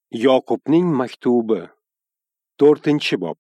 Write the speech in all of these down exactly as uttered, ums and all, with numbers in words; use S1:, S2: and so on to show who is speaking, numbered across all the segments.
S1: Yoqubning maktubi to'rtinchi bob.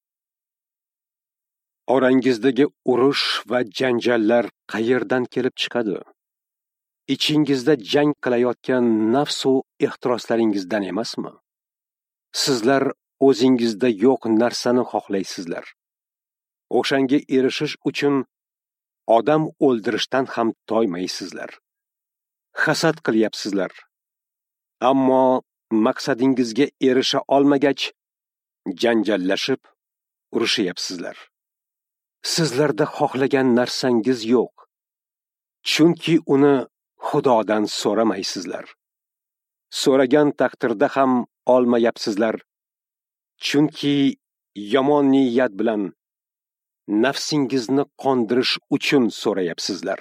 S1: Orangizdagi urush va janjallar qayerdan kelib chiqadi? Ichingizda jang qilayotgan nafs va ehtiroslaringizdan emasmi? Sizlar o'zingizda yo'q narsani xohlaysizlar. O'shanga erishish uchun odam o'ldirishdan ham toymaysizlar. Hasad qilyapsizlar. Ammo maqsadingizga erisha olmagach, janjallashib, urushyapsizlar. Sizlarda xohlagan narsangiz yo'q. Chunki uni Xudodan so'ramaysizlar. So'ragan taqdirda ham olmayapsizlar. Chunki yomon niyat bilan nafsingizni qondirish uchun so'rayapsizlar.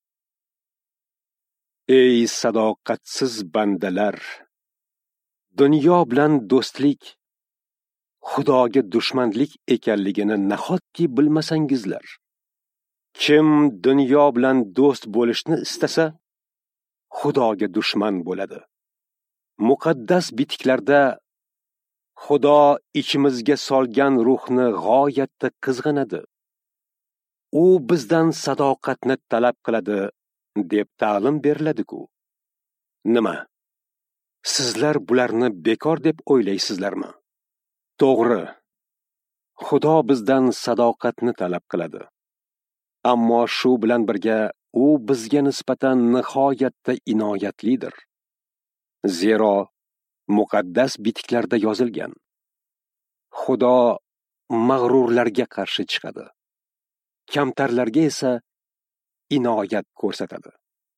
S1: Ey sadoqatsiz bandalar! Dunyo bilan do'stlik Xudoga dushmanlik ekanligini nahotki bilmasangizlar. Kim dunyo bilan do'st bo'lishni istasa, Xudoga dushman bo'ladi. Muqaddas bitiklarda Xudo ichimizga solgan ruhni g'oyatda qizg'anadi. U bizdan sadoqatni talab qiladi deb ta'lim beriladi-ku. Nima? Sizlar bularni bekor deb o'ylaysizlarmi? To'g'ri. Xudo bizdan sadoqatni talab qiladi. Ammo shu bilan birga u bizga nisbatan nihoyatda inoyatlidir. Zero muqaddas bitiklarda yozilgan: Xudo mag'rurlarga qarshi chiqadi, kamtarlarga esa inoyat ko'rsatadi.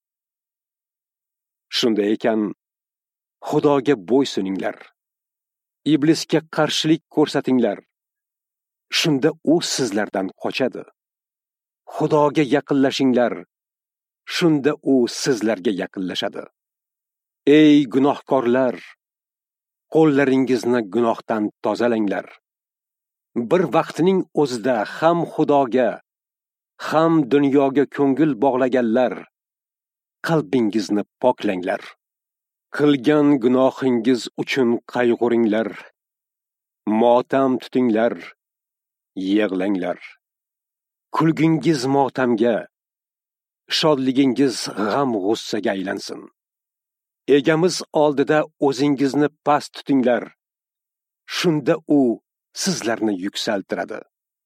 S1: Shunday ekan, Xudoga bo'ysuninglar. Iblisga qarshilik ko'rsatinglar. Shunda u sizlardan qochadi. Xudoga yaqinlashinglar. Shunda u sizlarga yaqinlashadi. Ey gunohkorlar! Qo'llaringizni gunohdan tozalanglar. Bir vaqtning o'zida ham Xudoga, ham dunyoga ko'ngil bog'laganlar, qalbingizni poklanglar. Qilgan gunohingiz uchun qayg'uringlar. Motam tutinglar, yig'langlar. Kulgingiz motamga, shodligingiz g'am-g'ussaga aylansin. Egamiz oldida o'zingizni past tutinglar. Shunda u sizlarni yuksaltiradi.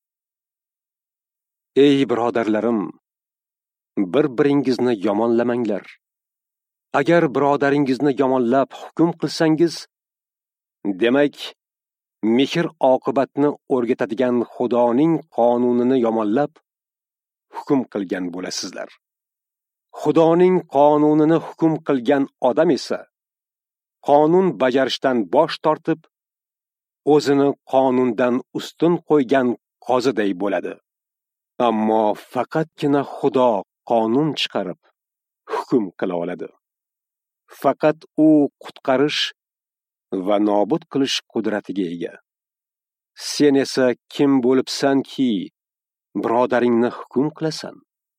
S1: Ey birodarlarim, bir-biringizni yomonlamanglar. Agar birodaringizni yomonlab hukm qilsangiz, demak, mehr-oqibatni o'rgatadigan Xudoning qonunini yomonlab hukm qilgan bo'lasizlar. Xudoning qonunini hukm qilgan odam esa qonun bajarishdan bosh tortib, o'zini qonundan ustun qo'ygan qoziday bo'ladi. Ammo faqatgina Xudo qonun chiqarib hukm qila oladi. Faqat u qutqarish va nobud qilish qudratiga ega. Sen esa kim bo'libsanki, birodaringni hukm qilasan?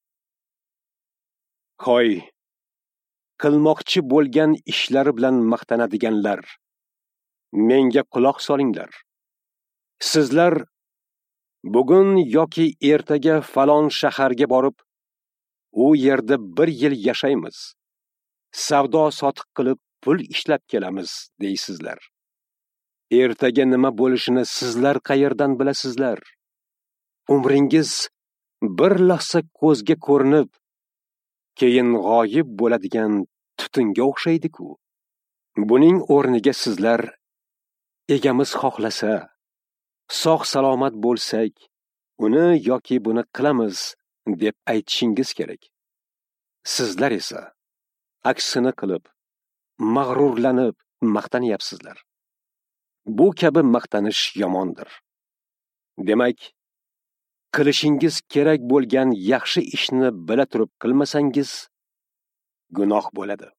S1: Hoy, qilmoqchi bo'lgan ishlari bilan maqtanadiganlar, menga quloq solinglar. Sizlar bugun yoki ertaga falon shaharga borib, u yerda bir yil yashaymiz, savdo sotiq qilib pul ishlab kelamiz deysizlar. Ertaga nima bo'lishini sizlar qayerdan bilasizlar? Umringiz bir lahza ko'zga ko'rinib, keyin g'oyib bo'ladigan tutunga o'xshaydi-ku. Buning o'rniga sizlar, egamiz xohlasa, sog' salomat bo'lsak, uni yoki buni qilamiz deb aytishingiz kerak. Sizlar esa aksini qilib, mag'rurlanib maqtanyapsizlar. Bu kabi maqtanish yomondir. Demak, qilishingiz kerak bo'lgan yaxshi ishni bila turib qilmasangiz, gunoh bo'ladi.